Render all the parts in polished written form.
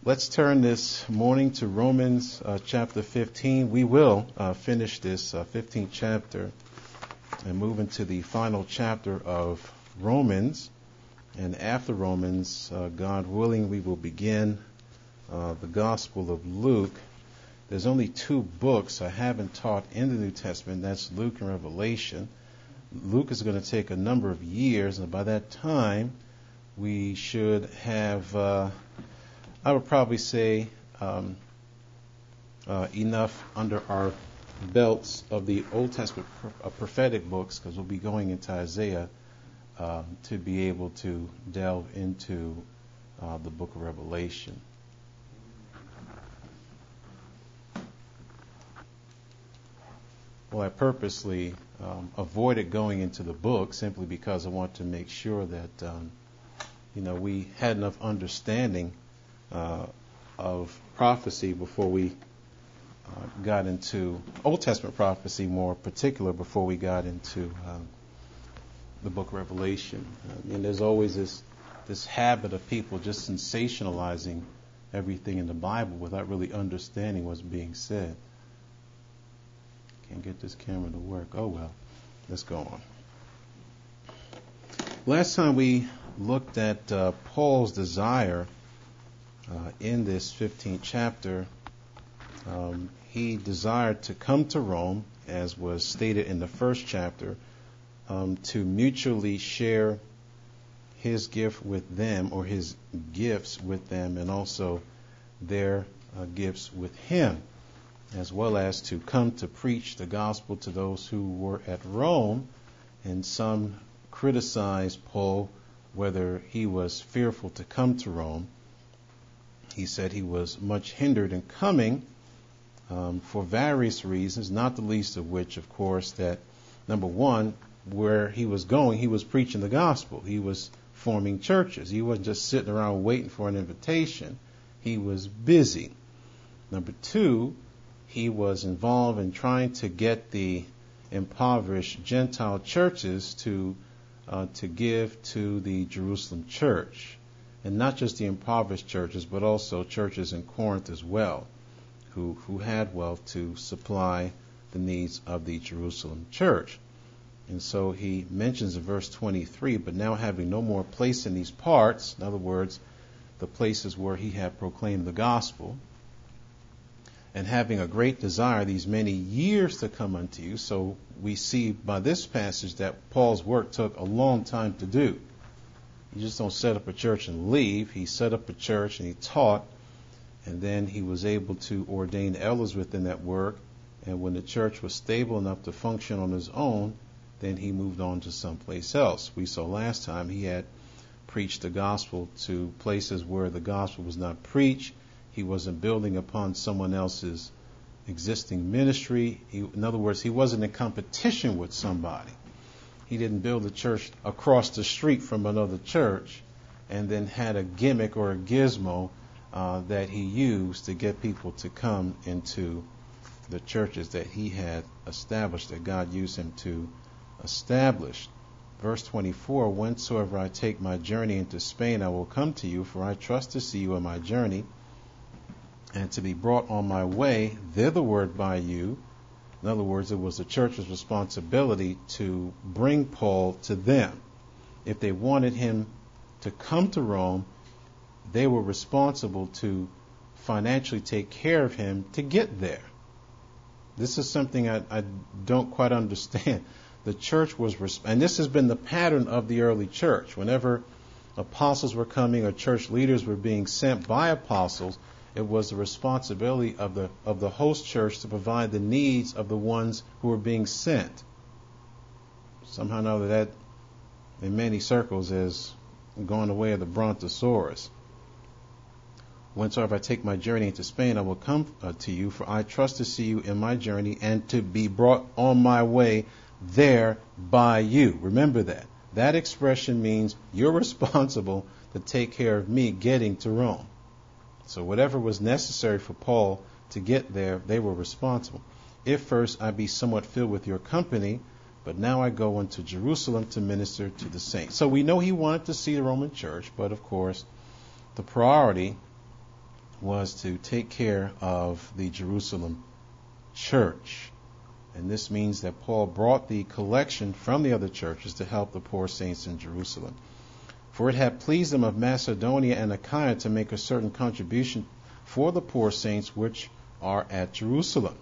Let's turn this morning to Romans chapter 15. We will finish this 15th chapter and move into the final chapter of Romans. And after Romans, God willing, we will begin the Gospel of Luke. There's only two books I haven't taught in the New Testament. That's Luke and Revelation. Luke is going to take a number of years, and by that time, we should have, I would probably say, enough under our belts of the Old Testament prophetic books, because we'll be going into Isaiah to be able to delve into the book of Revelation. Well, I purposely avoided going into the book simply because I want to make sure that we had enough understanding of prophecy before we got into Old Testament prophecy, more particular, before we got into the book of Revelation. There's always this habit of people just sensationalizing everything in the Bible without really understanding what's being said. Can't get this camera to work. Oh well, let's go on. Last time we looked at Paul's desire in this 15th chapter. He desired to come to Rome, as was stated in the first chapter, to mutually share his gift with them, or his gifts with them, and also their gifts with him, as well as to come to preach the gospel to those who were at Rome. And some criticized Paul whether he was fearful to come to Rome. He said he was much hindered in coming for various reasons, not the least of which, of course, that, number one, where he was going, he was preaching the gospel. He was forming churches. He wasn't just sitting around waiting for an invitation. He was busy. Number two, he was involved in trying to get the impoverished Gentile churches to give to the Jerusalem church. And not just the impoverished churches, but also churches in Corinth as well, who had wealth to supply the needs of the Jerusalem church. And so he mentions in verse 23, but now having no more place in these parts, in other words, the places where he had proclaimed the gospel, and having a great desire these many years to come unto you. So we see by this passage that Paul's work took a long time to do. You just don't set up a church and leave. He set up a church and he taught, and then he was able to ordain elders within that work. And when the church was stable enough to function on his own, then he moved on to someplace else. We saw last time he had preached the gospel to places where the gospel was not preached. He wasn't building upon someone else's existing ministry. In other words, he wasn't in competition with somebody. He didn't build a church across the street from another church and then had a gimmick or a gizmo that he used to get people to come into the churches that he had established, that God used him to establish. Verse 24, whensoever I take my journey into Spain, I will come to you, for I trust to see you on my journey, and to be brought on my way thitherward by you. In other words, it was the church's responsibility to bring Paul to them. If they wanted him to come to Rome, they were responsible to financially take care of him to get there. This is something I don't quite understand. The church was, and this has been the pattern of the early church. Whenever apostles were coming or church leaders were being sent by apostles, it was the responsibility of the host church to provide the needs of the ones who were being sent. Somehow or another, that in many circles has gone the way of the Brontosaurus. Whensoever I take my journey into Spain, I will come to you, for I trust to see you in my journey, and to be brought on my way there by you. Remember that. That expression means you're responsible to take care of me getting to Rome. So whatever was necessary for Paul to get there, they were responsible. If first I be somewhat filled with your company, but now I go unto Jerusalem to minister to the saints. So we know he wanted to see the Roman church, but of course the priority was to take care of the Jerusalem church. And this means that Paul brought the collection from the other churches to help the poor saints in Jerusalem. For it had pleased them of Macedonia and Achaia to make a certain contribution for the poor saints which are at Jerusalem.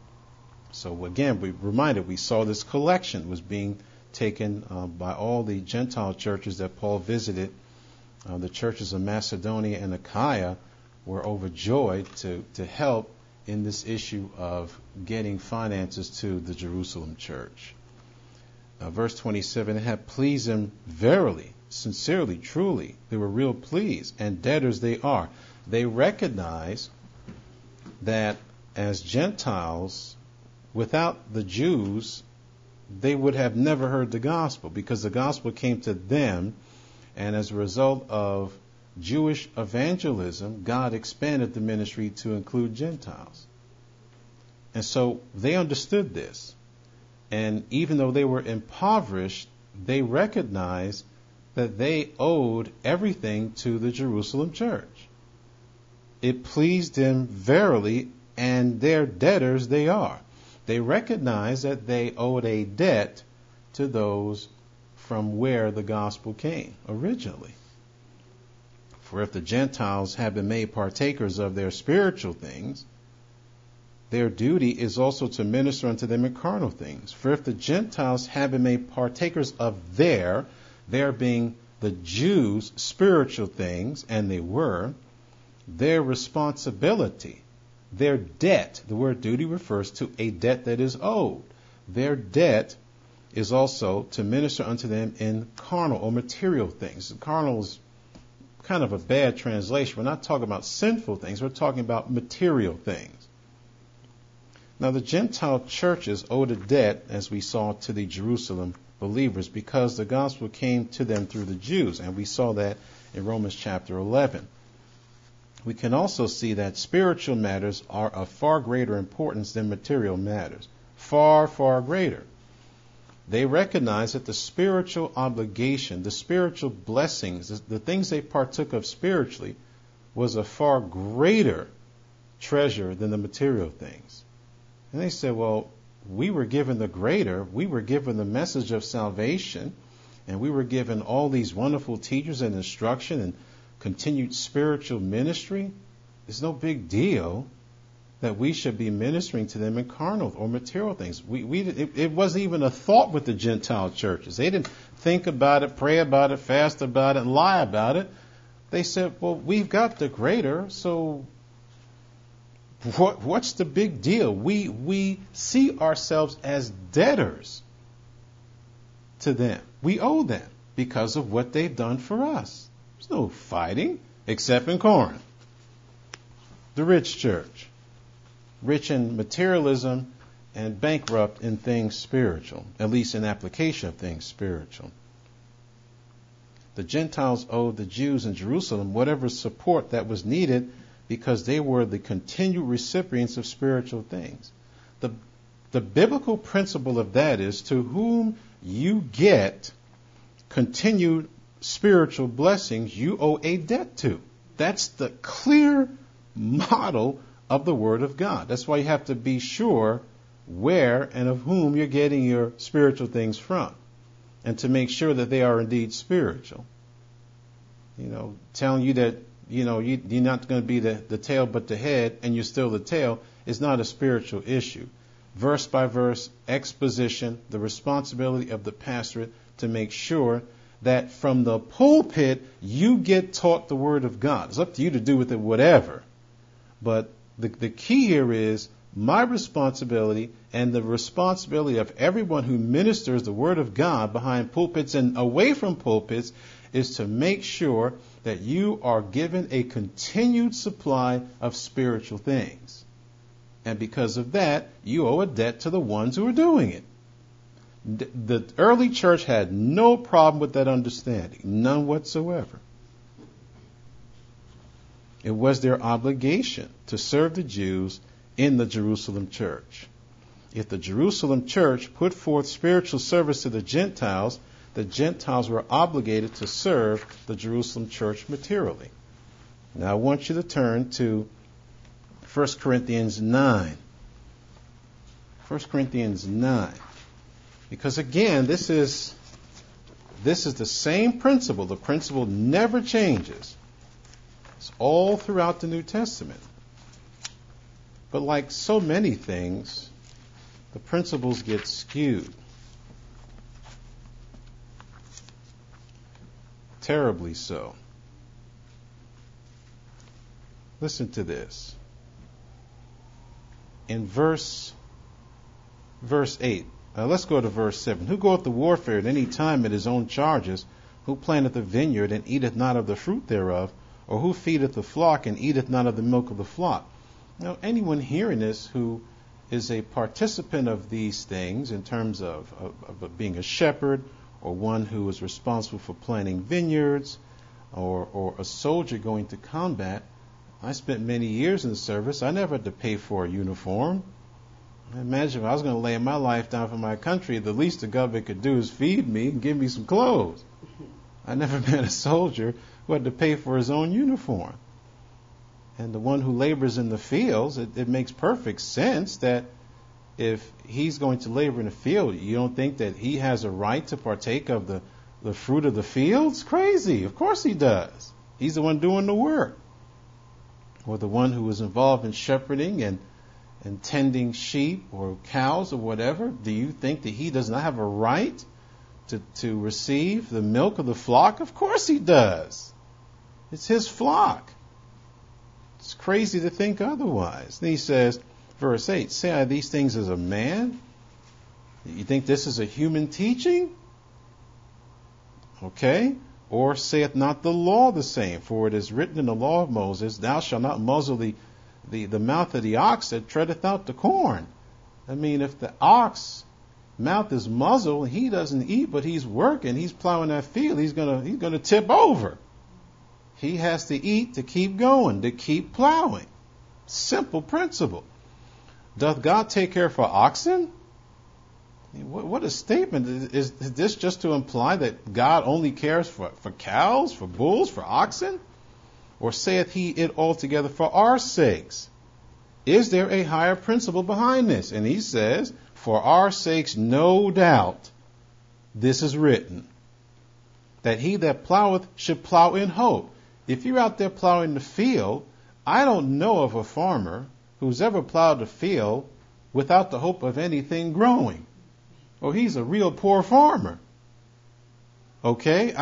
So again, we saw this collection was being taken by all the Gentile churches that Paul visited. The churches of Macedonia and Achaia were overjoyed to help in this issue of getting finances to the Jerusalem church. Verse 27, it had pleased them verily, sincerely, truly. They were real pleased, and debtors they are. They recognize that as Gentiles, without the Jews, they would have never heard the gospel, because the gospel came to them, and as a result of Jewish evangelism, God expanded the ministry to include Gentiles. And so they understood this. And even though they were impoverished, they recognized that they owed everything to the Jerusalem church. It pleased them verily, and their debtors they are. They recognized that they owed a debt to those from where the gospel came originally. For if the Gentiles have been made partakers of their spiritual things, their duty is also to minister unto them in carnal things. For if the Gentiles have been made partakers of their being the Jews' spiritual things, and they were, their responsibility, their debt, the word duty refers to a debt that is owed. Their debt is also to minister unto them in carnal or material things. Carnal is kind of a bad translation. We're not talking about sinful things. We're talking about material things. Now, the Gentile churches owed a debt, as we saw, to the Jerusalem believers because the gospel came to them through the Jews, and we saw that in Romans chapter 11. We can also see that spiritual matters are of far greater importance than material matters. Far, far greater. They recognize that the spiritual obligation, the spiritual blessings, the things they partook of spiritually, was a far greater treasure than the material things. And they said, well, we were given the greater, we were given the message of salvation, and we were given all these wonderful teachers and instruction and continued spiritual ministry. It's no big deal that we should be ministering to them in carnal or material things. It wasn't even a thought with the Gentile churches. They didn't think about it, pray about it, fast about it, and lie about it. They said, well, we've got the greater, so what's the big deal? We see ourselves as debtors to them. We owe them because of what they've done for us. There's no fighting except in Corinth. The rich church. Rich in materialism and bankrupt in things spiritual, at least in application of things spiritual. The Gentiles owed the Jews in Jerusalem whatever support that was needed because they were the continued recipients of spiritual things. The biblical principle of that is to whom you get continued spiritual blessings, you owe a debt to. That's the clear model of the Word of God. That's why you have to be sure where and of whom you're getting your spiritual things from, and to make sure that they are indeed spiritual. Telling you that, you're not going to be the tail but the head, and you're still the tail, is not a spiritual issue. Verse by verse exposition, the responsibility of the pastorate to make sure that from the pulpit you get taught the Word of God. It's up to you to do with it whatever. But the key here is my responsibility and the responsibility of everyone who ministers the Word of God behind pulpits and away from pulpits is to make sure that you are given a continued supply of spiritual things. And because of that, you owe a debt to the ones who are doing it. The early church had no problem with that understanding, none whatsoever. It was their obligation to serve the Jews in the Jerusalem church. If the Jerusalem church put forth spiritual service to the Gentiles were obligated to serve the Jerusalem church materially. Now I want you to turn to 1 Corinthians 9. 1 Corinthians 9. Because again, this is the same principle. The principle never changes. It's all throughout the New Testament. But like so many things, the principles get skewed. Terribly so. Listen to this. In verse 8, let's go to verse 7. Who goeth to warfare at any time at his own charges? Who planteth a vineyard and eateth not of the fruit thereof? Or who feedeth the flock and eateth not of the milk of the flock? Now, anyone hearing this who is a participant of these things in terms of being a shepherd, or one who is responsible for planting vineyards, or a soldier going to combat. I spent many years in the service. I never had to pay for a uniform. Imagine if I was going to lay my life down for my country, the least the government could do is feed me and give me some clothes. I never met a soldier who had to pay for his own uniform. And the one who labors in the fields, it makes perfect sense that if he's going to labor in the field, you don't think that he has a right to partake of the fruit of the fields? Crazy. Of course he does. He's the one doing the work. Or the one who is involved in shepherding and tending sheep or cows or whatever. Do you think that he does not have a right to receive the milk of the flock? Of course he does. It's his flock. It's crazy to think otherwise. Then he says, verse 8, say I these things as a man? You think this is a human teaching? Okay. Or saith not the law the same? For it is written in the law of Moses, thou shalt not muzzle the mouth of the ox that treadeth out the corn. I mean, if the ox mouth is muzzled, he doesn't eat, but he's working, he's plowing that field, he's gonna tip over. He has to eat to keep going, to keep plowing. Simple principle. Doth God take care for oxen? What a statement. Is this just to imply that God only cares for cows, for bulls, for oxen? Or saith he it altogether for our sakes? Is there a higher principle behind this? And he says, for our sakes, no doubt, this is written, that he that ploweth should plow in hope. If you're out there plowing the field, I don't know of a farmer who's ever plowed a field without the hope of anything growing. Oh, he's a real poor farmer. Okay?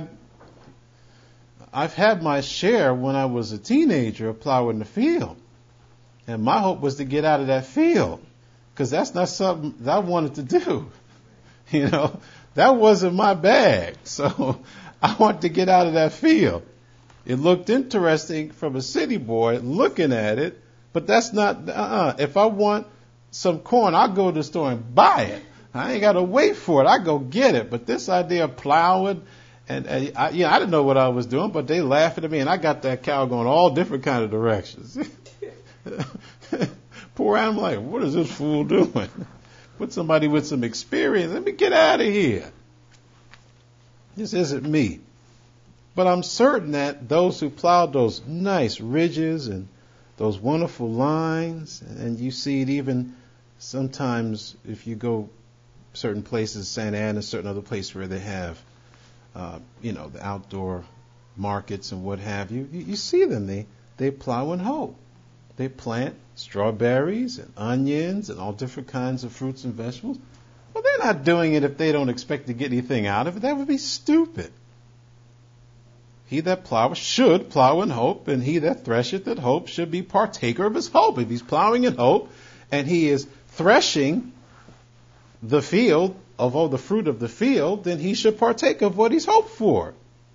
I've had my share when I was a teenager of plowing the field. And my hope was to get out of that field, because that's not something that I wanted to do. You know, that wasn't my bag. So I wanted to get out of that field. It looked interesting from a city boy looking at it, but that's not, If I want some corn, I'll go to the store and buy it. I ain't got to wait for it. I go get it. But this idea of plowing, and I didn't know what I was doing, but they laughed at me, and I got that cow going all different kind of directions. Poor animal, like, what is this fool doing? Put somebody with some experience. Let me get out of here. This isn't me. But I'm certain that those who plowed those nice ridges and those wonderful lines, and you see it even sometimes if you go certain places, Santa Ana, certain other places where they have, the outdoor markets and what have you. You see them. They plow and hoe. They plant strawberries and onions and all different kinds of fruits and vegetables. Well, they're not doing it if they don't expect to get anything out of it. That would be stupid. He that ploweth should plow in hope, and he that thresheth in hope should be partaker of his hope. If he's plowing in hope and he is threshing the field of all the fruit of the field, then he should partake of what he's hoped for.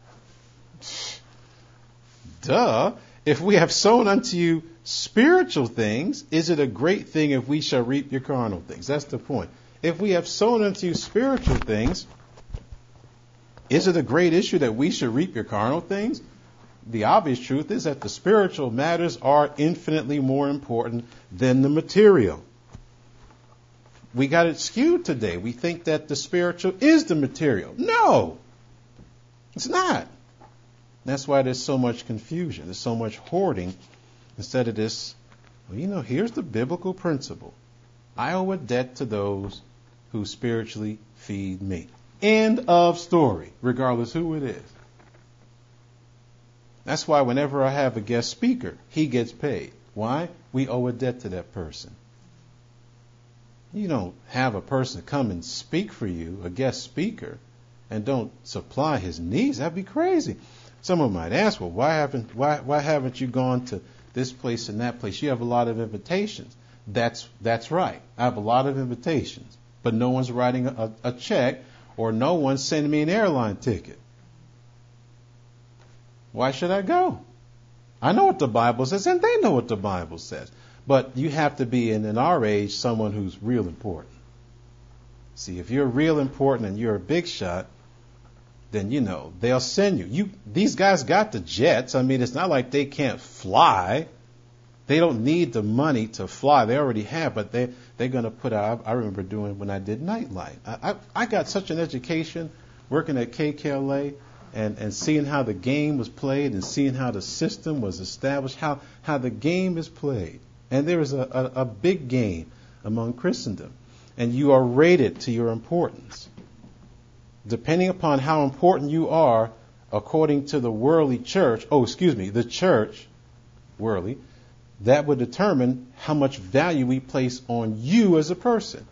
Duh. If we have sown unto you spiritual things, is it a great thing if we shall reap your carnal things? That's the point. If we have sown unto you spiritual things, is it a great issue that we should reap your carnal things? The obvious truth is that the spiritual matters are infinitely more important than the material. We got it skewed today. We think that the spiritual is the material. No, it's not. That's why there's so much confusion. There's so much hoarding instead of this Well, here's the biblical principle. I owe a debt to those who spiritually feed me. End of story, regardless who it is. That's why whenever I have a guest speaker, he gets paid. Why? We owe a debt to that person. You don't have a person come and speak for you, a guest speaker, and don't supply his needs. That'd be crazy. Someone might ask, well, why haven't you gone to this place and that place? You have a lot of invitations. That's right. I have a lot of invitations, but no one's writing a check, or no one's sending me an airline ticket. Why should I go? I know what the Bible says, and they know what the Bible says. But you have to be, in our age, someone who's real important. See, if you're real important and you're a big shot, then, they'll send you. These guys got the jets. I mean, it's not like they can't fly. They don't need the money to fly. They already have, but they're going to put out. I remember doing when I did Nightlight. I got such an education working at KKLA and seeing how the game was played and seeing how the system was established, how the game is played. And there is a big game among Christendom. And you are rated to your importance. Depending upon how important you are, according to the worldly church, the church, worldly, that would determine how much value we place on you as a person.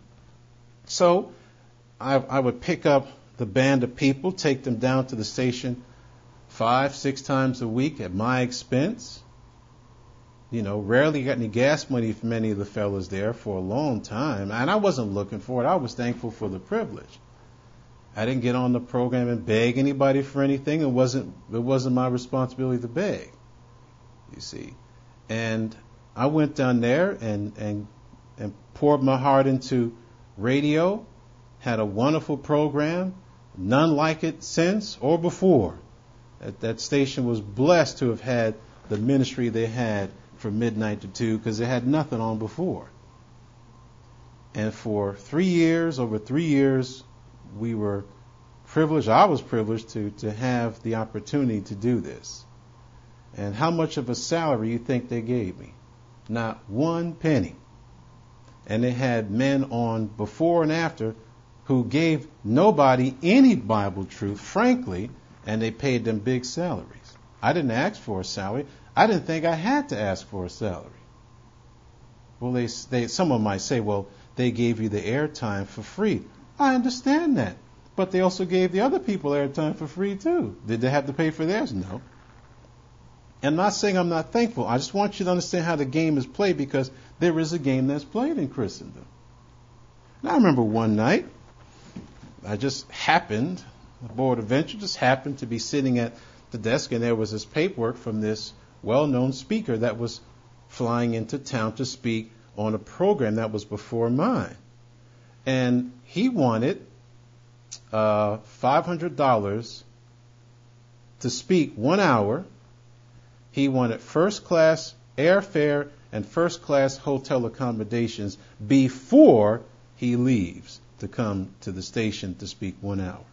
So I would pick up the band of people, take them down to the station 5-6 times a week at my expense. Rarely got any gas money from any of the fellas there for a long time. And I wasn't looking for it. I was thankful for the privilege. I didn't get on the program and beg anybody for anything. It wasn't my responsibility to beg, you see. And I went down there and poured my heart into radio, had a wonderful program, none like it since or before. That station was blessed to have had the ministry they had from midnight to 2, because they had nothing on before. And for over 3 years, we were privileged. I was privileged to have the opportunity to do this. And how much of a salary you think they gave me? Not one penny. And they had men on before and after who gave nobody any Bible truth, frankly, and they paid them big salaries. I didn't ask for a salary. I didn't think I had to ask for a salary. Well, someone might say, well, they gave you the airtime for free. I understand that. But they also gave the other people airtime for free, too. Did they have to pay for theirs? No. I'm not saying I'm not thankful. I just want you to understand how the game is played, because there is a game that's played in Christendom. Now, I remember one night, the Board of Venture just happened to be sitting at the desk, and there was this paperwork from this well-known speaker that was flying into town to speak on a program that was before mine. And he wanted $500 to speak 1 hour. He wanted first-class airfare and first-class hotel accommodations before he leaves to come to the station to speak 1 hour.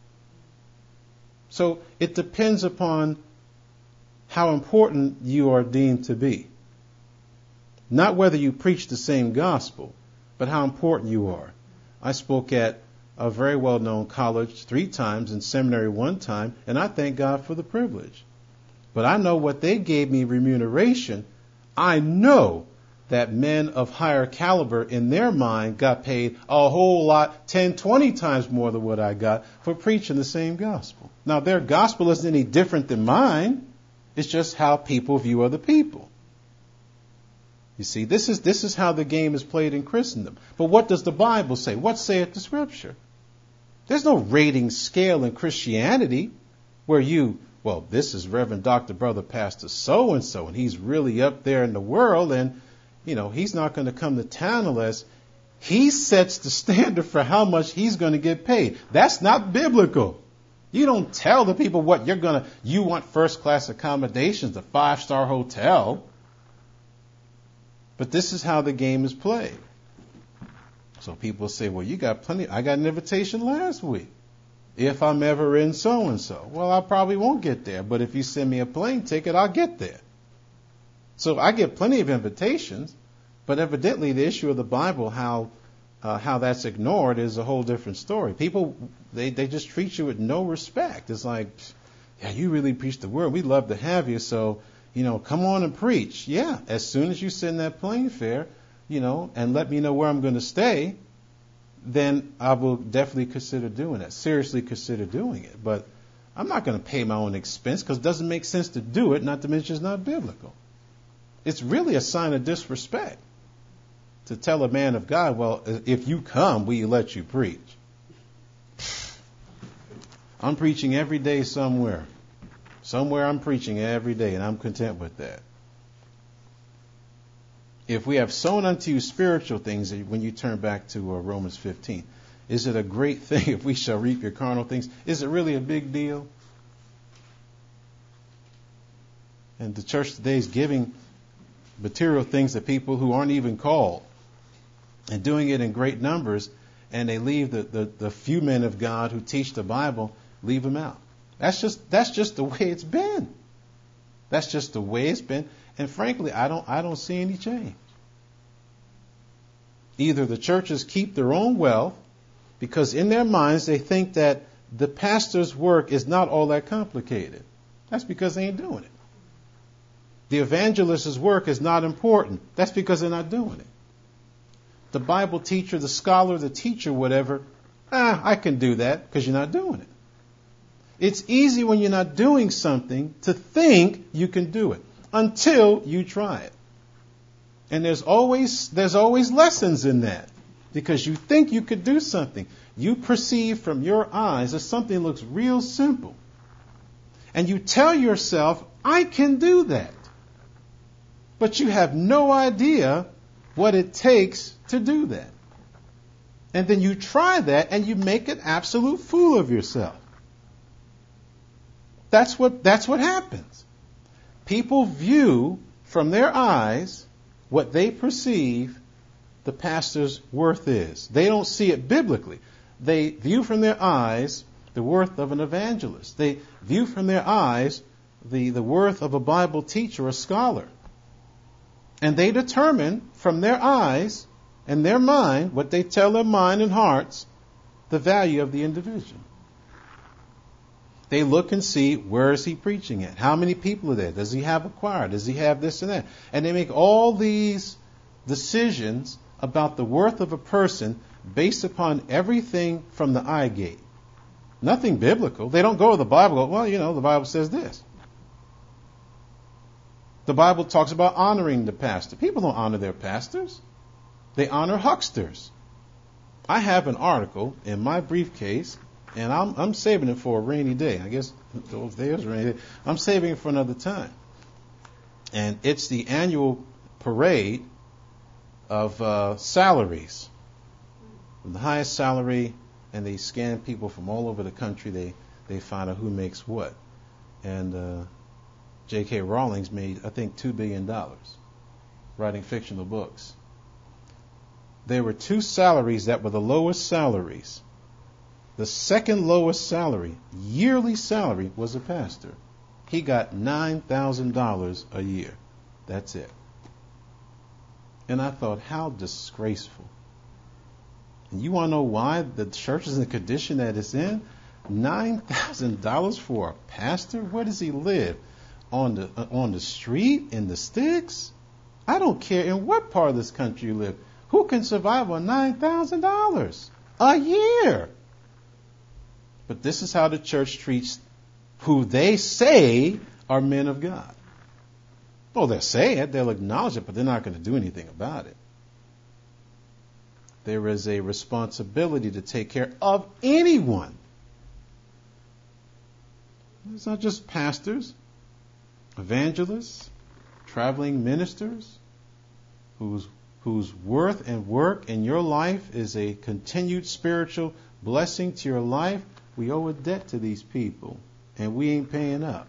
So it depends upon how important you are deemed to be. Not whether you preach the same gospel, but how important you are. I spoke at a very well-known college 3 times and seminary 1 time, and I thank God for the privilege. But I know what they gave me remuneration. I know that men of higher caliber in their mind got paid a whole lot, 10, 20 times more than what I got for preaching the same gospel. Now, their gospel isn't any different than mine. It's just how people view other people. You see, this is how the game is played in Christendom. But what does the Bible say? What saith the Scripture? There's no rating scale in Christianity where this is Reverend Dr. Brother Pastor so-and-so, and he's really up there in the world, and, he's not going to come to town unless he sets the standard for how much he's going to get paid. That's not biblical. You don't tell the people what you want first-class accommodations, the 5-star hotel. But this is how the game is played. So people say, well, you got plenty. I got an invitation last week. If I'm ever in so-and-so. Well, I probably won't get there. But if you send me a plane ticket, I'll get there. So I get plenty of invitations, but evidently the issue of the Bible, how that's ignored, is a whole different story. People, they just treat you with no respect. It's like, yeah, you really preach the word. We'd love to have you, so, come on and preach. Yeah, as soon as you send that plane fare, and let me know where I'm going to stay, then I will definitely consider doing it, seriously consider doing it. But I'm not going to pay my own expense because it doesn't make sense to do it, not to mention it's not biblical. It's really a sign of disrespect to tell a man of God, well, if you come, we let you preach. I'm preaching every day somewhere. Somewhere I'm preaching every day, and I'm content with that. If we have sown unto you spiritual things, when you turn back to Romans 15, is it a great thing if we shall reap your carnal things? Is it really a big deal? And the church today is giving material things to people who aren't even called, and doing it in great numbers, and they leave the few men of God who teach the Bible, leave them out. That's just the way it's been. That's just the way it's been. And frankly, I don't see any change. Either the churches keep their own wealth, because in their minds they think that the pastor's work is not all that complicated. That's because they ain't doing it. The evangelist's work is not important. That's because they're not doing it. The Bible teacher, the scholar, the teacher, whatever, I can do that because you're not doing it. It's easy when you're not doing something to think you can do it until you try it. And there's always lessons in that, because you think you could do something. You perceive from your eyes that something looks real simple. And you tell yourself, I can do that. But you have no idea what it takes to do that. And then you try that and you make an absolute fool of yourself. That's what happens. People view from their eyes what they perceive the pastor's worth is. They don't see it biblically. They view from their eyes the worth of an evangelist. They view from their eyes the worth of a Bible teacher, a scholar. And they determine from their eyes and their mind, what they tell their mind and hearts, the value of the individual. They look and see, where is he preaching at? How many people are there? Does he have a choir? Does he have this and that? And they make all these decisions about the worth of a person based upon everything from the eye gate. Nothing biblical. They don't go to the Bible and go, well, the Bible says this. The Bible talks about honoring the pastor. People don't honor their pastors. They honor hucksters. I have an article in my briefcase, and I'm saving it for a rainy day. I guess those days are rainy day. I'm saving it for another time. And it's the annual parade of salaries. The highest salary, and they scan people from all over the country. They find out who makes what. And J.K. Rowling made, I think, $2 billion writing fictional books. There were two salaries that were the lowest salaries. The second lowest salary, yearly salary, was a pastor. He got $9,000 a year. That's it. And I thought, how disgraceful. And you want to know why the church is in the condition that it's in? $9,000 for a pastor? Where does he live? On the street, in the sticks? I don't care in what part of this country you live. Who can survive on $9,000 a year? But this is how the church treats who they say are men of God. Well, they'll say it, they'll acknowledge it, but they're not going to do anything about it. There is a responsibility to take care of anyone. It's not just pastors, evangelists, traveling ministers, whose worth and work in your life is a continued spiritual blessing to your life. We owe a debt to these people, and we ain't paying up.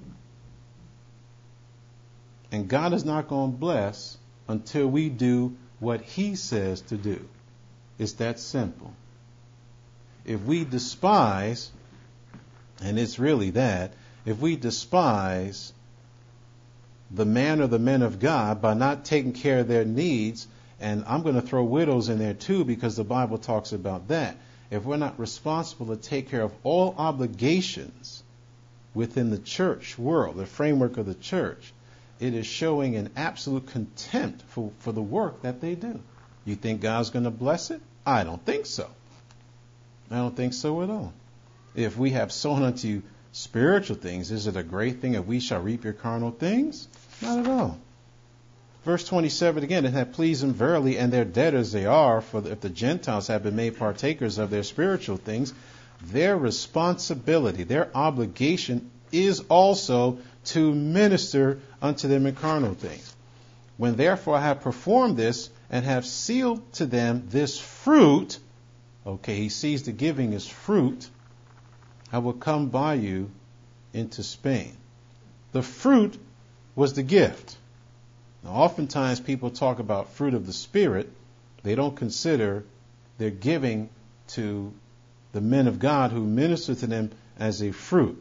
And God is not going to bless until we do what He says to do. It's that simple. If we despise, and it's really that, if we despise the man or the men of God by not taking care of their needs. And I'm going to throw widows in there too, because the Bible talks about that. If we're not responsible to take care of all obligations within the church world, the framework of the church, it is showing an absolute contempt for the work that they do. You think God's going to bless it? I don't think so. I don't think so at all. If we have sown unto spiritual things, is it a great thing if we shall reap your carnal things? Not at all. Verse 27 again, it hath pleased them verily, and their debtors they are, for if the Gentiles have been made partakers of their spiritual things, their responsibility, their obligation is also to minister unto them in carnal things. When therefore I have performed this, and have sealed to them this fruit, okay, he sees the giving as fruit, I will come by you into Spain. The fruit was the gift. Now, oftentimes people talk about fruit of the Spirit. They don't consider their giving to the men of God who minister to them as a fruit.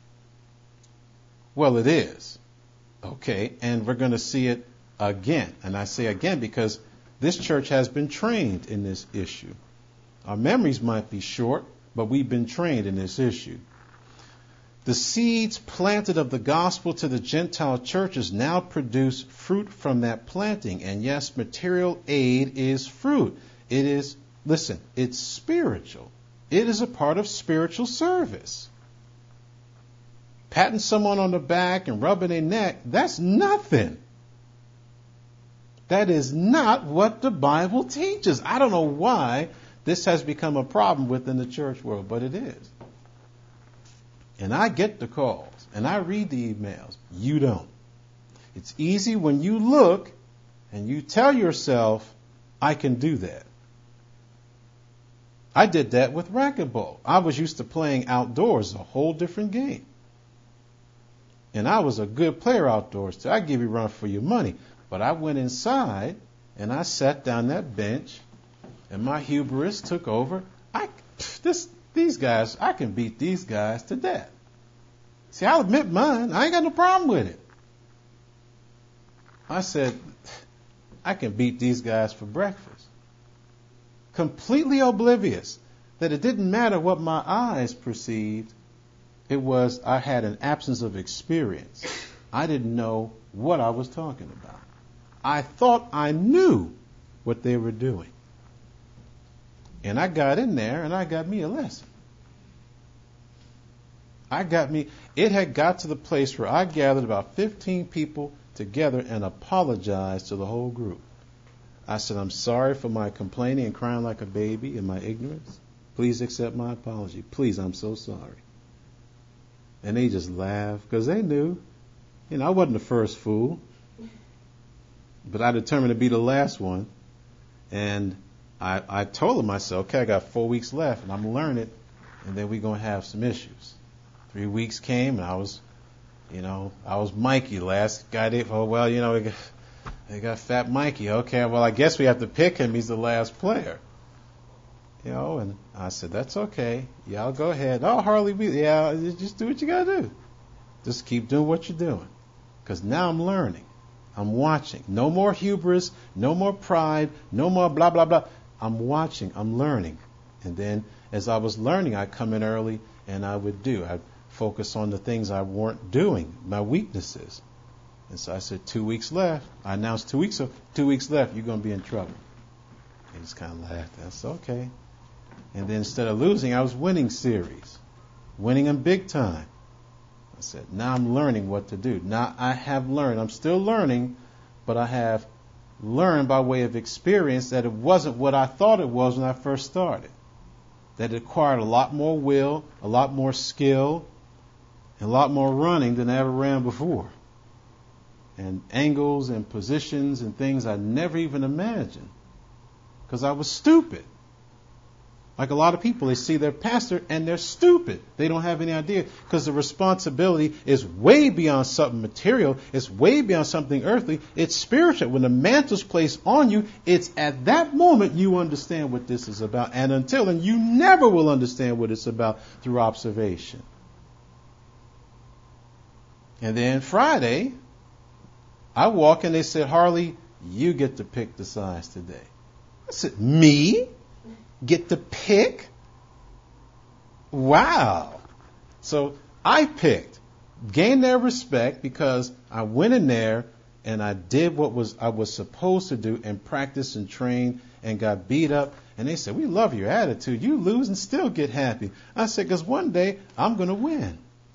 Well, it is. Okay, and we're going to see it again. And I say again because this church has been trained in this issue. Our memories might be short, but we've been trained in this issue. The seeds planted of the gospel to the Gentile churches now produce fruit from that planting. And yes, material aid is fruit. It is, listen, it's spiritual. It is a part of spiritual service. Patting someone on the back and rubbing their neck, that's nothing. That is not what the Bible teaches. I don't know why this has become a problem within the church world, but it is. And I get the calls, and I read the emails. You don't. It's easy when you look and you tell yourself, I can do that. I did that with racquetball. I was used to playing outdoors, a whole different game. And I was a good player outdoors, too. I give you a run for your money. But I went inside, and I sat down that bench, and my hubris took over. These guys, I can beat these guys to death. See, I'll admit mine. I ain't got no problem with it. I said, I can beat these guys for breakfast. Completely oblivious that it didn't matter what my eyes perceived. It was I had an absence of experience. I didn't know what I was talking about. I thought I knew what they were doing. And I got in there and I got me a lesson. It had got to the place where I gathered about 15 people together and apologized to the whole group. I said, I'm sorry for my complaining and crying like a baby in my ignorance. Please accept my apology. Please, I'm so sorry. And they just laughed because they knew. I wasn't the first fool. But I determined to be the last one. And I told myself, okay, I got 4 weeks left and I'm going to learn it. And then we're going to have some issues. 3 weeks came and I was Mikey last guy. They got Fat Mikey. Okay, well, I guess we have to pick him. He's the last player. And I said, that's okay. Y'all go ahead. Oh, Harley, just do what you got to do. Just keep doing what you're doing. Because now I'm learning. I'm watching. No more hubris, no more pride, no more blah, blah, blah. I'm watching. I'm learning. And then as I was learning, I'd come in early and I'd focus on the things I weren't doing, my weaknesses. And so I said, 2 weeks left. I announced 2 weeks, so 2 weeks left, you're going to be in trouble. He just kind of laughed. I said, okay. And then instead of losing, I was winning series. Winning them big time. I said, now I'm learning what to do. Now I have learned. I'm still learning, but I have learned by way of experience that it wasn't what I thought it was when I first started. That it required a lot more will, a lot more skill, and a lot more running than I ever ran before. And angles and positions and things I never even imagined. Because I was stupid. Like a lot of people, they see their pastor and they're stupid. They don't have any idea because the responsibility is way beyond something material. It's way beyond something earthly. It's spiritual. When the mantle's placed on you, it's at that moment you understand what this is about. And until then, you never will understand what it's about through observation. And then Friday, I walk in, they said, Harley, you get to pick the size today. I said, me? Get to pick? Wow. So I picked, gained their respect because I went in there and I did what I was supposed to do and practiced and trained and got beat up. And they said, we love your attitude. You lose and still get happy. I said, because one day I'm going to win.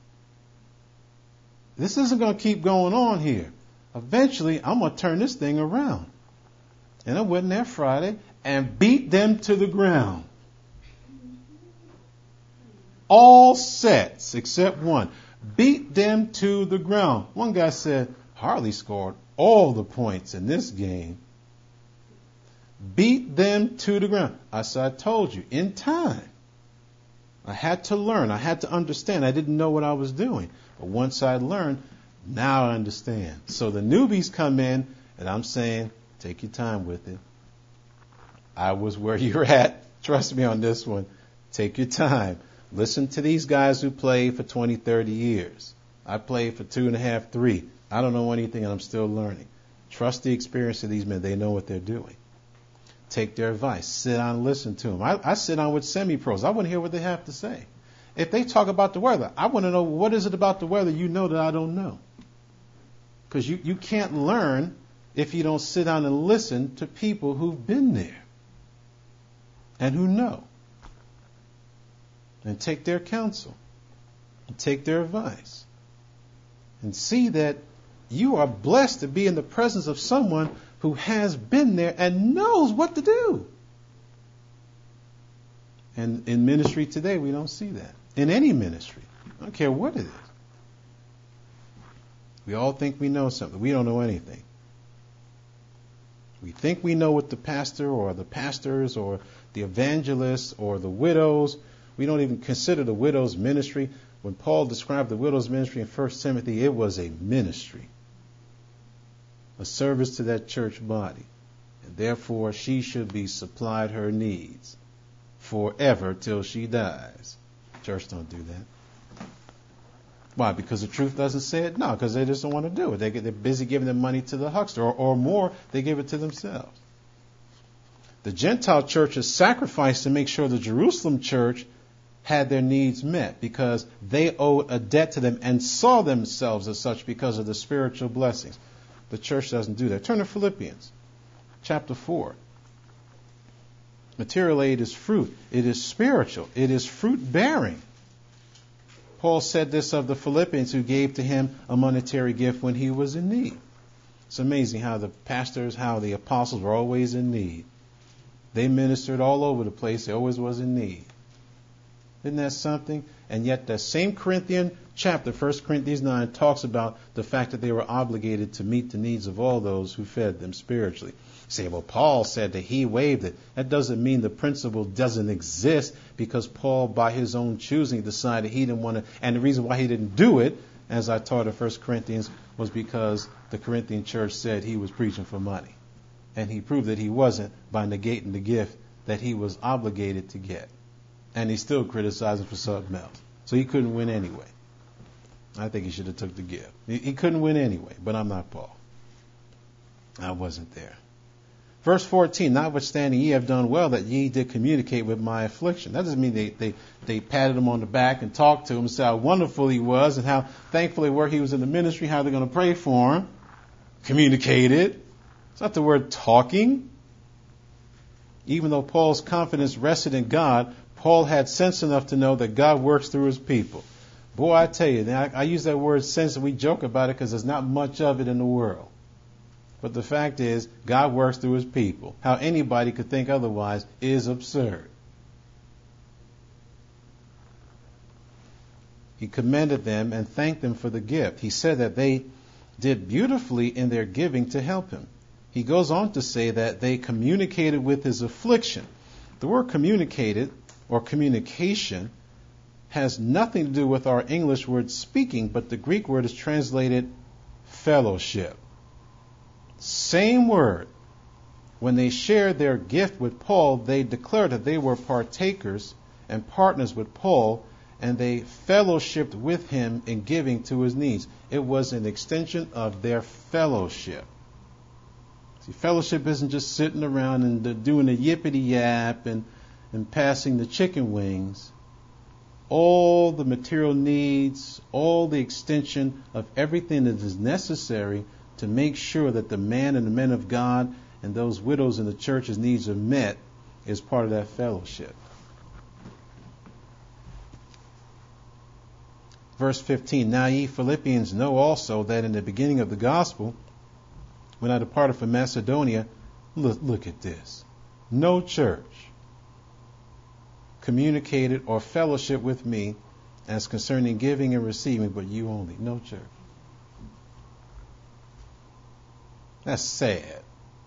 This isn't going to keep going on here. Eventually, I'm going to turn this thing around. And I went in there Friday and beat them to the ground. All sets except one. Beat them to the ground. One guy said, Harley scored all the points in this game. Beat them to the ground. I said, I told you, in time. I had to learn. I had to understand. I didn't know what I was doing. But once I learned, now I understand. So the newbies come in, and I'm saying, take your time with it. I was where you're at. Trust me on this one. Take your time. Listen to these guys who played for 20, 30 years. I played for 2.5, 3. I don't know anything, and I'm still learning. Trust the experience of these men. They know what they're doing. Take their advice. Sit down and listen to them. I sit down with semi-pros. I want to hear what they have to say. If they talk about the weather, I want to know what is it about the weather you know that I don't know. Because you can't learn if you don't sit down and listen to people who've been there and who know. And take their counsel. And take their advice. And see that you are blessed to be in the presence of someone who has been there and knows what to do. And in ministry today, we don't see that. In any ministry. I don't care what it is. We all think we know something. We don't know anything. We think we know what the pastor or the pastors or the evangelists or the widows. We don't even consider the widow's ministry. When Paul described the widow's ministry in 1 Timothy, it was a ministry. A service to that church body. And therefore, she should be supplied her needs forever till she dies. Church don't do that. Why? Because the truth doesn't say it? No, because they just don't want to do it. They're busy giving their money to the huckster, or more, they give it to themselves. The Gentile churches sacrificed to make sure the Jerusalem church had their needs met because they owed a debt to them and saw themselves as such because of the spiritual blessings. The church doesn't do that. Turn to Philippians chapter 4. Material aid is fruit. It is spiritual. It is fruit bearing. Paul said this of the Philippians who gave to him a monetary gift when he was in need. It's amazing how the pastors, how the apostles were always in need. They ministered all over the place. They always was in need. Isn't that something? And yet that same Corinthian chapter, 1 Corinthians 9, talks about the fact that they were obligated to meet the needs of all those who fed them spiritually. You say, well, Paul said that he waived it. That doesn't mean the principle doesn't exist because Paul, by his own choosing, decided he didn't want to. And the reason why he didn't do it, as I taught in 1 Corinthians, was because the Corinthian church said he was preaching for money. And he proved that he wasn't by negating the gift that he was obligated to get. And he still criticized him for something else. So he couldn't win anyway. I think he should have took the gift. He couldn't win anyway, but I'm not Paul. I wasn't there. Verse 14, notwithstanding ye have done well that ye did communicate with my affliction. That doesn't mean they patted him on the back and talked to him and said how wonderful he was and how thankful they were he was in the ministry, how they're going to pray for him. Communicated. It's not the word talking. Even though Paul's confidence rested in God, Paul had sense enough to know that God works through his people. Boy, I tell you, I use that word sense and we joke about it because there's not much of it in the world. But the fact is, God works through his people. How anybody could think otherwise is absurd. He commended them and thanked them for the gift. He said that they did beautifully in their giving to help him. He goes on to say that they communicated with his affliction. The word communicated or communication has nothing to do with our English word speaking, but the Greek word is translated fellowship. Same word. When they shared their gift with Paul, they declared that they were partakers and partners with Paul and they fellowshipped with him in giving to his needs. It was an extension of their fellowship. See, fellowship isn't just sitting around and doing a yippity yap and passing the chicken wings. All the material needs, all the extension of everything that is necessary to make sure that the man and the men of God and those widows in the church's needs are met is part of that fellowship. Verse 15, now ye Philippians know also that in the beginning of the gospel, when I departed from Macedonia, look at this. No church communicated or fellowship with me as concerning giving and receiving, but you only. No church. That's sad.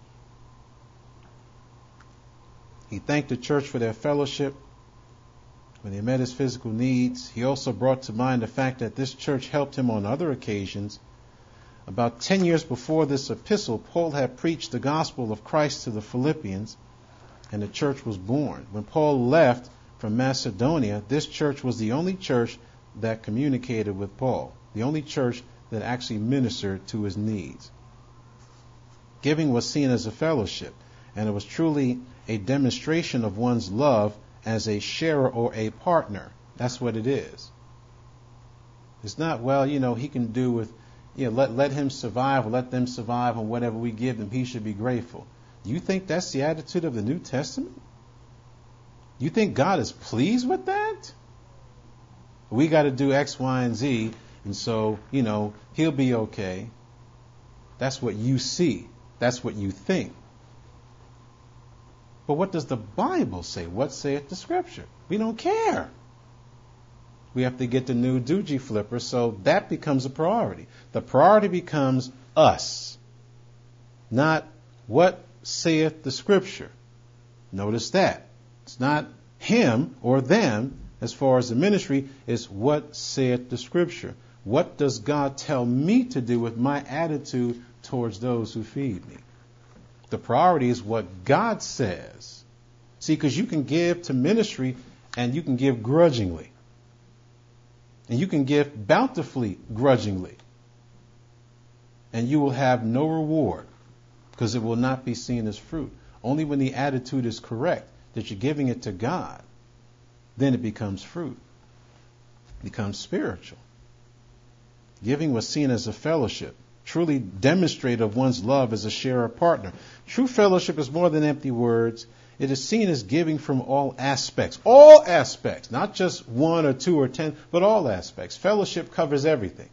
He thanked the church for their fellowship when they met his physical needs. He also brought to mind the fact that this church helped him on other occasions. About 10 years before this epistle, Paul had preached the gospel of Christ to the Philippians, and the church was born. When Paul left from Macedonia, this church was the only church that communicated with Paul, the only church that actually ministered to his needs. Giving was seen as a fellowship, and it was truly a demonstration of one's love as a sharer or a partner. That's what it is. It's not, well, he can do with, let him survive or let them survive on whatever we give them. He should be grateful. Do you think that's the attitude of the New Testament? You think God is pleased with that? We got to do X, Y, and Z, and so, he'll be okay. That's what you see. That's what you think. But what does the Bible say? What saith the Scripture? We don't care. We have to get the new doogie flipper, so that becomes a priority. The priority becomes us, not what saith the Scripture. Notice that. It's not him or them as far as the ministry. It's what saith the Scripture. What does God tell me to do with my attitude towards those who feed me? The priority is what God says. See, because you can give to ministry and you can give grudgingly. And you can give bountifully grudgingly. And you will have no reward because it will not be seen as fruit. Only when the attitude is correct, that you're giving it to God, then it becomes fruit. It becomes spiritual. Giving was seen as a fellowship. Truly demonstrate of one's love as a sharer partner. True fellowship is more than empty words. It is seen as giving from all aspects, not just 1 or 2 or 10, but all aspects. Fellowship covers everything.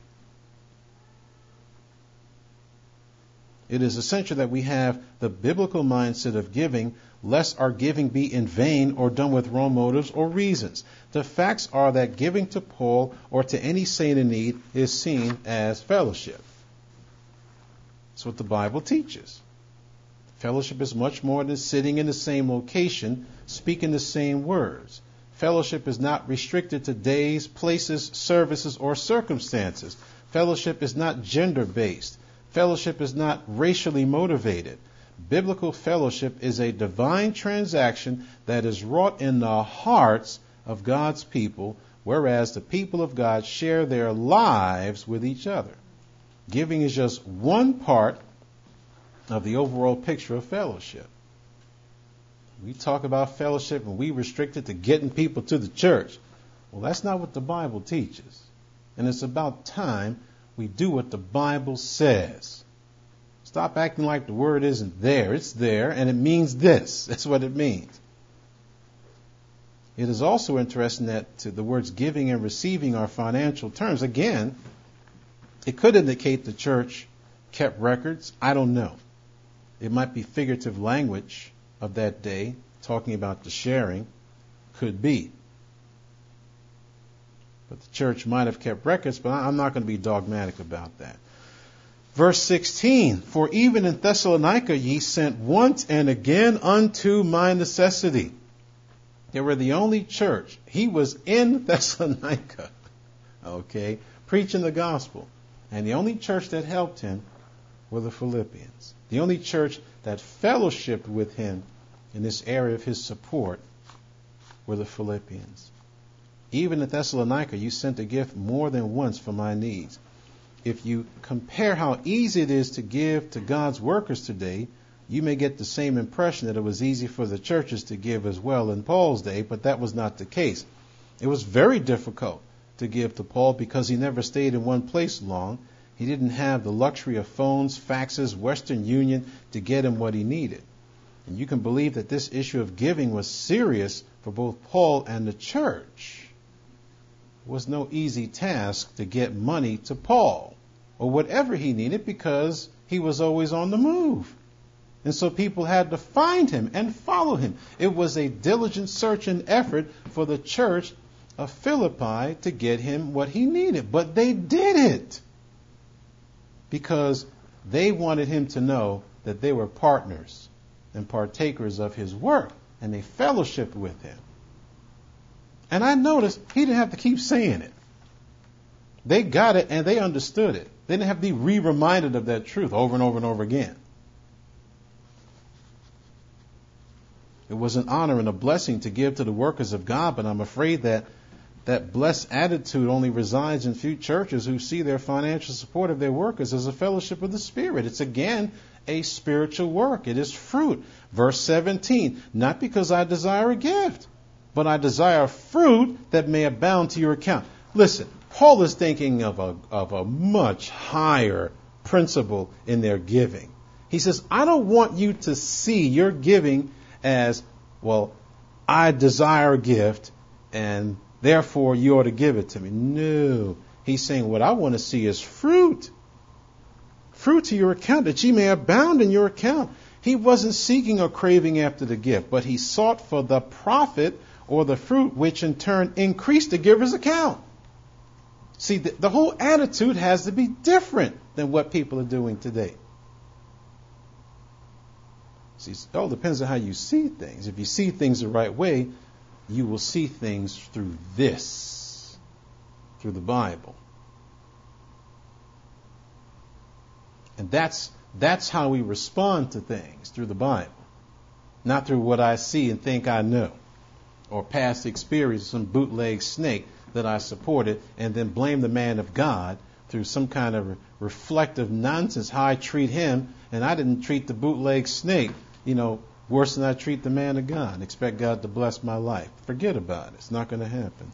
It is essential that we have the biblical mindset of giving, lest our giving be in vain or done with wrong motives or reasons. The facts are that giving to Paul or to any saint in need is seen as fellowship. That's what the Bible teaches. Fellowship is much more than sitting in the same location, speaking the same words. Fellowship is not restricted to days, places, services, or circumstances. Fellowship is not gender-based. Fellowship is not racially motivated. Biblical fellowship is a divine transaction that is wrought in the hearts of God's people, whereas the people of God share their lives with each other. Giving is just one part of the overall picture of fellowship. We talk about fellowship and we restrict it to getting people to the church. Well, that's not what the Bible teaches. And it's about time we do what the Bible says. Stop acting like the word isn't there. It's there, and it means this. That's what it means. It is also interesting that the words giving and receiving are financial terms. Again, it could indicate the church kept records. I don't know. It might be figurative language of that day, talking about the sharing. Could be. But the church might have kept records, but I'm not going to be dogmatic about that. Verse 16, for even in Thessalonica ye sent once and again unto my necessity. They were the only church. He was in Thessalonica, preaching the gospel. And the only church that helped him were the Philippians. The only church that fellowshiped with him in this area of his support were the Philippians. Even at Thessalonica, you sent a gift more than once for my needs. If you compare how easy it is to give to God's workers today, you may get the same impression that it was easy for the churches to give as well in Paul's day, but that was not the case. It was very difficult to give to Paul because he never stayed in one place long. He didn't have the luxury of phones, faxes, Western Union to get him what he needed. And you can believe that this issue of giving was serious for both Paul and the church. It was no easy task to get money to Paul or whatever he needed because he was always on the move. And so people had to find him and follow him. It was a diligent search and effort for the church of Philippi to get him what he needed. But they did it because they wanted him to know that they were partners and partakers of his work, and they fellowshiped with him. And I noticed he didn't have to keep saying it. They got it and they understood it. They didn't have to be reminded of that truth over and over and over again. It was an honor and a blessing to give to the workers of God, but I'm afraid that that blessed attitude only resides in few churches who see their financial support of their workers as a fellowship of the Spirit. It's again a spiritual work. It is fruit. Verse 17, not because I desire a gift, but I desire fruit that may abound to your account. Listen, Paul is thinking of a much higher principle in their giving. He says, I don't want you to see your giving as, well, I desire a gift and therefore you ought to give it to me. No. He's saying what I want to see is fruit. Fruit to your account, that ye may abound in your account. He wasn't seeking or craving after the gift, but he sought for the profit or the fruit, which in turn increased the giver's account. See, the whole attitude has to be different than what people are doing today. See, it all depends on how you see things. If you see things the right way, you will see things through this, through the Bible. And that's how we respond to things, through the Bible. Not through what I see and think I know, or past experience, some bootleg snake that I supported, and then blame the man of God through some kind of reflective nonsense, how I treat him, and I didn't treat the bootleg snake, worse than I treat the man of God. Expect God to bless my life. Forget about it. It's not going to happen.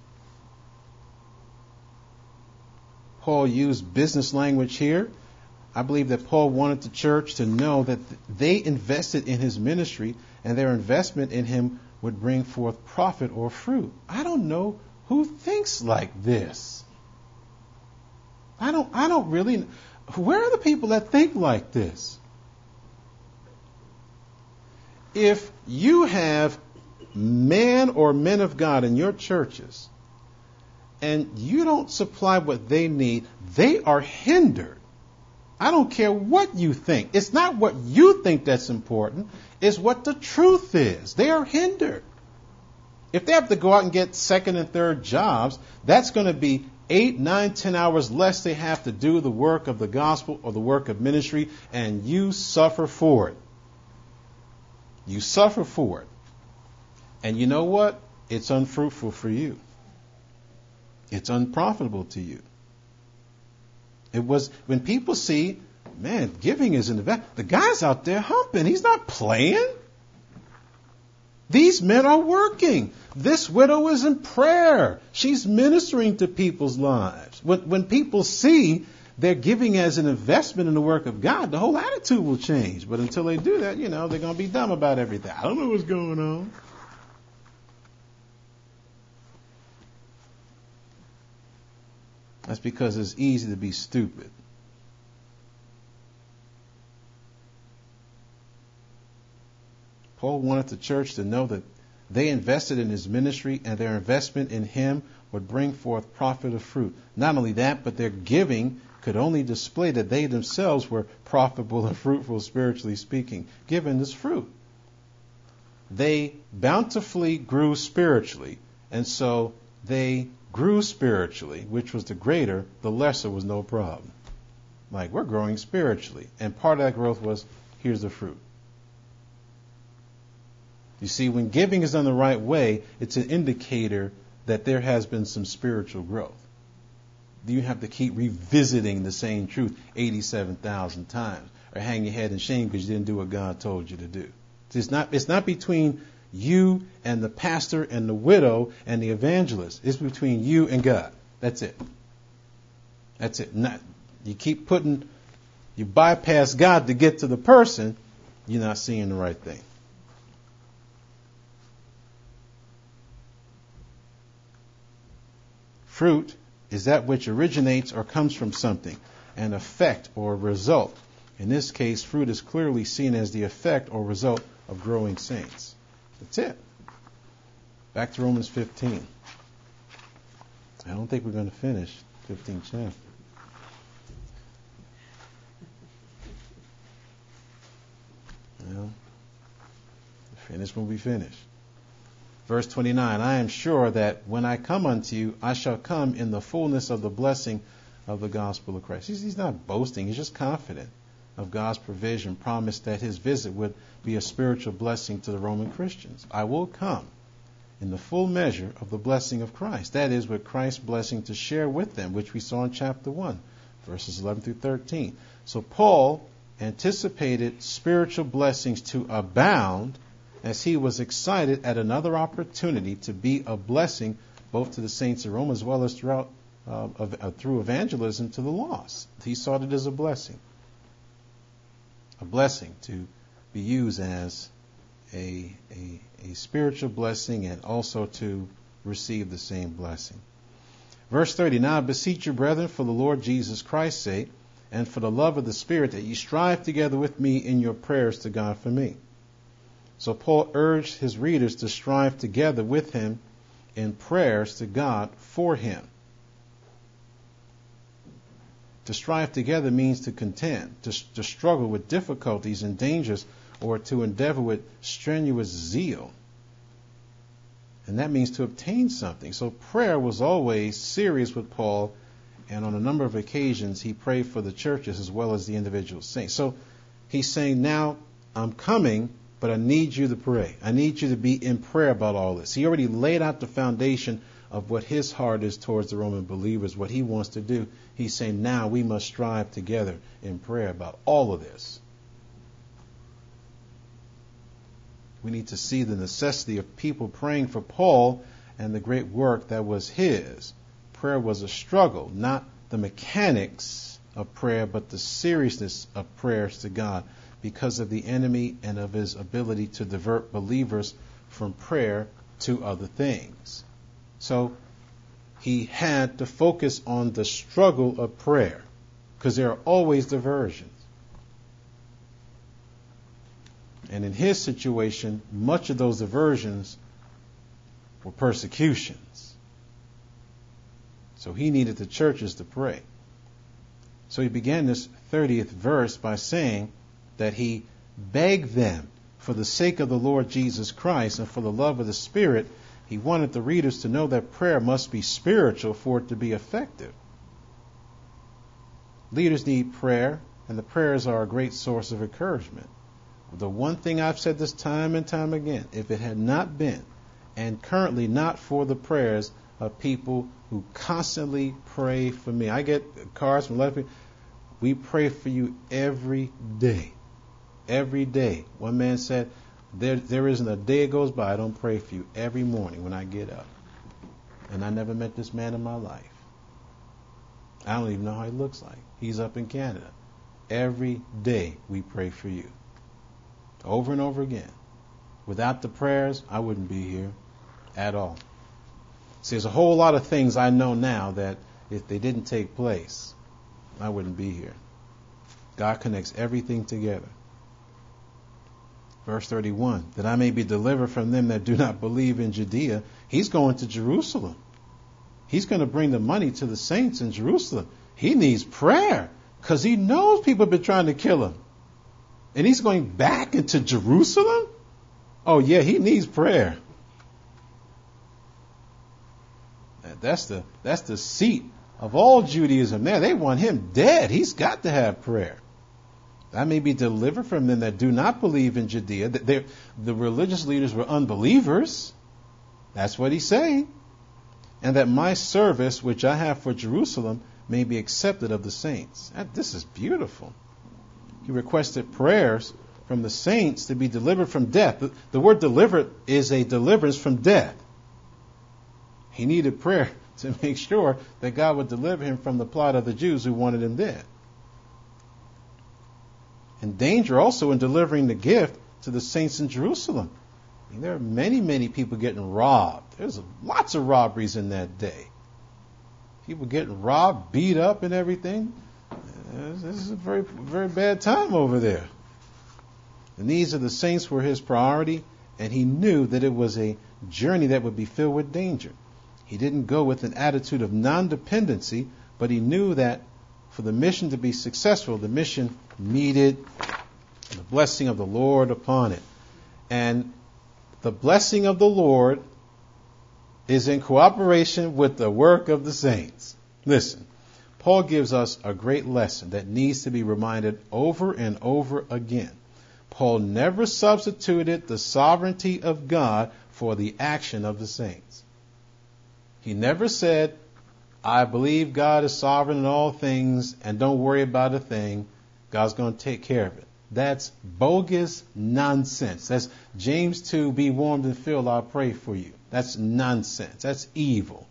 Paul used business language here. I believe that Paul wanted the church to know that they invested in his ministry, and their investment in him would bring forth profit or fruit. I don't know who thinks like this. I don't really. Where are the people that think like this? If you have men or men of God in your churches and you don't supply what they need, they are hindered. I don't care what you think. It's not what you think that's important. It's what the truth is. They are hindered. If they have to go out and get second and third jobs, that's going to be 8, 9, 10 hours less they have to do the work of the gospel or the work of ministry, and you suffer for it. You suffer for it. And you know what? It's unfruitful for you. It's unprofitable to you. It was when people see, man, giving is an event. The guy's out there humping. He's not playing. These men are working. This widow is in prayer. She's ministering to people's lives. When people see they're giving as an investment in the work of God, the whole attitude will change. But until they do that, they're going to be dumb about everything. I don't know what's going on. That's because it's easy to be stupid. Paul wanted the church to know that they invested in his ministry, and their investment in him would bring forth profit of fruit. Not only that, but their giving could only display that they themselves were profitable and fruitful, spiritually speaking, given this fruit. They bountifully grew spiritually, and so they grew spiritually, which was the greater, the lesser was no problem. Like, we're growing spiritually, and part of that growth was, here's the fruit. You see, when giving is done the right way, it's an indicator that there has been some spiritual growth? Do you have to keep revisiting the same truth 87,000 times, or hang your head in shame because you didn't do what God told you to do? It's not between you and the pastor and the widow and the evangelist. It's between you and God. That's it. That's it. You bypass God to get to the person, you're not seeing the right thing. Fruit is that which originates or comes from something, an effect or result. In this case, fruit is clearly seen as the effect or result of growing saints. That's it. Back to Romans 15. I don't think we're going to finish 15th chapter. Well, finish when we finish. Verse 29, I am sure that when I come unto you, I shall come in the fullness of the blessing of the gospel of Christ. He's not boasting. He's just confident of God's provision, promised that his visit would be a spiritual blessing to the Roman Christians. I will come in the full measure of the blessing of Christ. That is, with Christ's blessing to share with them, which we saw in chapter 1, verses 11 through 13. So Paul anticipated spiritual blessings to abound as he was excited at another opportunity to be a blessing both to the saints of Rome as well as through evangelism to the lost. He saw it as a blessing to be used as a spiritual blessing and also to receive the same blessing. Verse 30, now I beseech you, brethren, for the Lord Jesus Christ's sake, and for the love of the Spirit, that ye strive together with me in your prayers to God for me. So Paul urged his readers to strive together with him in prayers to God for him. To strive together means to contend, to struggle with difficulties and dangers, or to endeavor with strenuous zeal. And that means to obtain something. So prayer was always serious with Paul, and on a number of occasions he prayed for the churches as well as the individual saints. So he's saying, now I'm coming, but I need you to pray. I need you to be in prayer about all this. He already laid out the foundation of what his heart is towards the Roman believers, what he wants to do. He's saying now we must strive together in prayer about all of this. We need to see the necessity of people praying for Paul and the great work that was his. Prayer was a struggle, not the mechanics of prayer, but the seriousness of prayers to God because of the enemy and of his ability to divert believers from prayer to other things. So he had to focus on the struggle of prayer because there are always diversions. And in his situation, much of those diversions were persecutions. So he needed the churches to pray. So he began this 30th verse by saying that he begged them for the sake of the Lord Jesus Christ and for the love of the Spirit. He wanted the readers to know that prayer must be spiritual for it to be effective. Leaders need prayer, and the prayers are a great source of encouragement. The one thing I've said this time and time again, if it had not been, and currently not for the prayers of people who constantly pray for me. I get cards from a lot of people. We pray for you every day. Every day. One man said, there isn't a day that goes by I don't pray for you every morning when I get up. And I never met this man in my life. I don't even know how he looks like. He's up in Canada. Every day we pray for you. Over and over again. Without the prayers, I wouldn't be here at all. See, there's a whole lot of things I know now that if they didn't take place, I wouldn't be here. God connects everything together. Verse 31, that I may be delivered from them that do not believe in Judea. He's going to Jerusalem. He's going to bring the money to the saints in Jerusalem. He needs prayer because he knows people have been trying to kill him. And he's going back into Jerusalem? Oh, yeah, he needs prayer. That's the seat of all Judaism there. They want him dead. He's got to have prayer. I may be delivered from them that do not believe in Judea. The religious leaders were unbelievers. That's what he's saying. and that my service which I have for Jerusalem may be accepted of the saints. This is beautiful. He requested prayers from the saints to be delivered from death. The word delivered is a deliverance from death. He needed prayer to make sure that God would deliver him from the plot of the Jews who wanted him dead. And danger also in delivering the gift to the saints in Jerusalem. I mean, there are many, many people getting robbed. There's lots of robberies in that day. People getting robbed, beat up, and everything. This is a very, very bad time over there. The needs of the saints were his priority, and he knew that it was a journey that would be filled with danger. He didn't go with an attitude of non-dependency, but he knew that for the mission to be successful, the mission needed the blessing of the Lord upon it. And the blessing of the Lord is in cooperation with the work of the saints. Listen, Paul gives us a great lesson that needs to be reminded over and over again. Paul never substituted the sovereignty of God for the action of the saints. He never said, I believe God is sovereign in all things and don't worry about a thing. God's going to take care of it. That's bogus nonsense. That's James 2, be warmed and filled, I'll pray for you. That's nonsense. That's evil.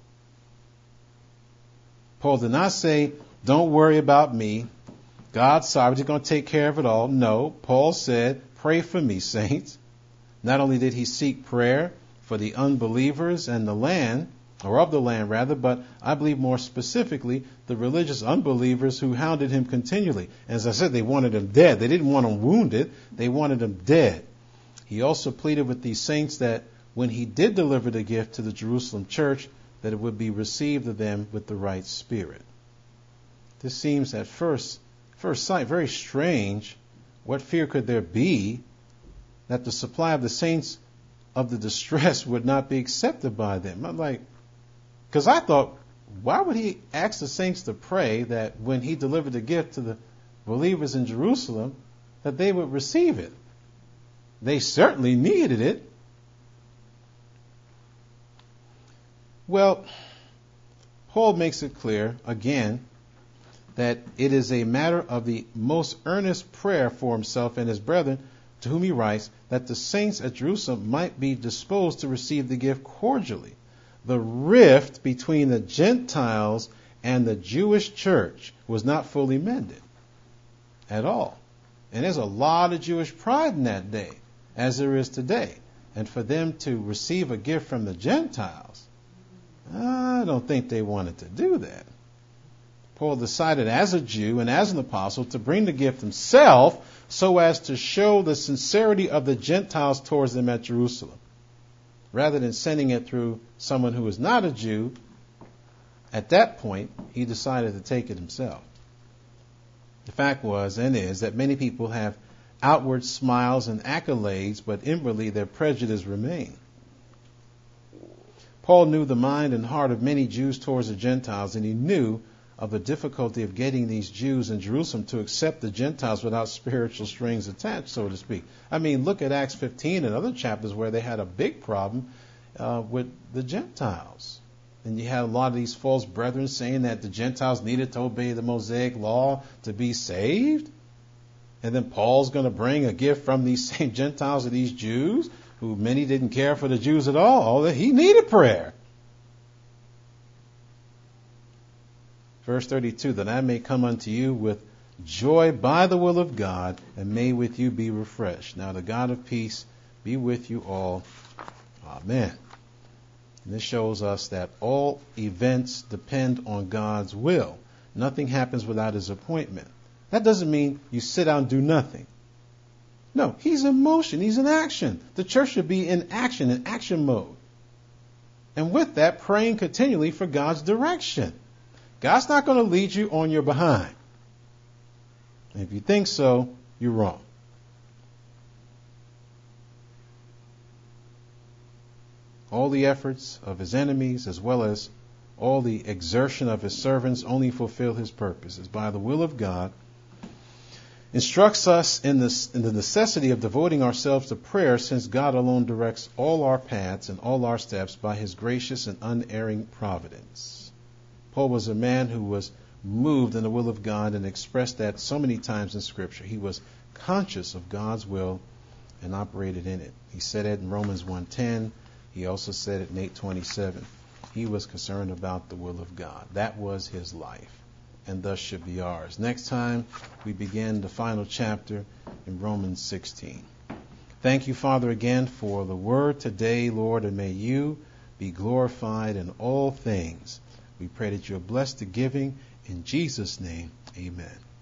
Paul did not say, don't worry about me. God's sovereign. He's going to take care of it all. No, Paul said, pray for me, saints. Not only did he seek prayer for the unbelievers and the land, or of the land rather, but I believe more specifically the religious unbelievers who hounded him continually. As I said, they wanted him dead. They didn't want him wounded. They wanted him dead. He also pleaded with these saints that when he did deliver the gift to the Jerusalem church, that it would be received of them with the right spirit. This seems at first sight very strange. What fear could there be that the supply of the saints of the distress would not be accepted by them? I'm like, because I thought, why would he ask the saints to pray that when he delivered the gift to the believers in Jerusalem, that they would receive it? They certainly needed it. Well, Paul makes it clear, again, that it is a matter of the most earnest prayer for himself and his brethren, to whom he writes, that the saints at Jerusalem might be disposed to receive the gift cordially. The rift between the Gentiles and the Jewish church was not fully mended at all. And there's a lot of Jewish pride in that day, as there is today. And for them to receive a gift from the Gentiles, I don't think they wanted to do that. Paul decided as a Jew and as an apostle to bring the gift himself so as to show the sincerity of the Gentiles towards them at Jerusalem. Rather than sending it through someone who was not a Jew, at that point, he decided to take it himself. The fact was and is that many people have outward smiles and accolades, but inwardly their prejudice remains. Paul knew the mind and heart of many Jews towards the Gentiles, and he knew of the difficulty of getting these Jews in Jerusalem to accept the Gentiles without spiritual strings attached, so to speak. I mean, look at Acts 15 and other chapters where they had a big problem with the Gentiles. And you had a lot of these false brethren saying that the Gentiles needed to obey the Mosaic law to be saved. And then Paul's going to bring a gift from these same Gentiles to these Jews, who many didn't care for the Jews at all. He needed prayer. Verse 32, that I may come unto you with joy by the will of God, and may with you be refreshed. Now the God of peace be with you all. Amen. And this shows us that all events depend on God's will. Nothing happens without his appointment. That doesn't mean you sit down and do nothing. No, he's in motion. He's in action. The church should be in action mode. And with that, praying continually for God's direction. God's not going to lead you on your behind. And if you think so, you're wrong. All the efforts of his enemies, as well as all the exertion of his servants, only fulfill his purposes by the will of God. instructs us in the necessity of devoting ourselves to prayer, since God alone directs all our paths and all our steps by his gracious and unerring providence. Paul was a man who was moved in the will of God and expressed that so many times in Scripture. He was conscious of God's will and operated in it. He said it in Romans 1:10. He also said it in 8:27. He was concerned about the will of God. That was his life, and thus should be ours. Next time, we begin the final chapter in Romans 16. Thank you, Father, again for the word today, Lord, and may you be glorified in all things. We pray that you'll bless the giving. In Jesus' name, amen.